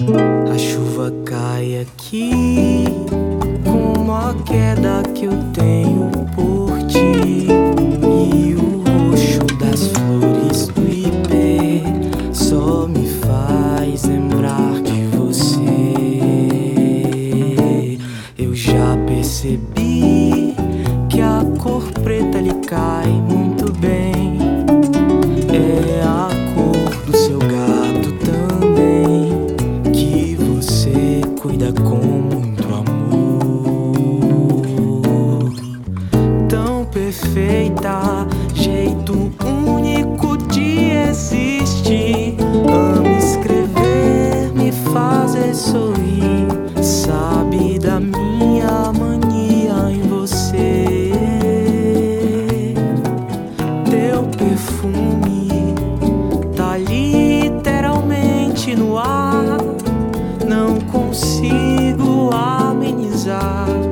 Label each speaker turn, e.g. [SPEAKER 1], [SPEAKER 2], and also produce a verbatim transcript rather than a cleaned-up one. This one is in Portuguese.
[SPEAKER 1] A chuva cai aqui, como a queda que eu tenho por ti. E o roxo das flores do ipê só me faz lembrar de você. Eu já percebi que a cor preta lhe cai muito bem. É a cor do seu gato também, que você cuida com muito amor. Tão perfeita, jeito único de existir. Ama escrever, me fazer sorrir. Sabe da minha mania em você. Teu perfume tá literalmente no ar. Não consigo amenizar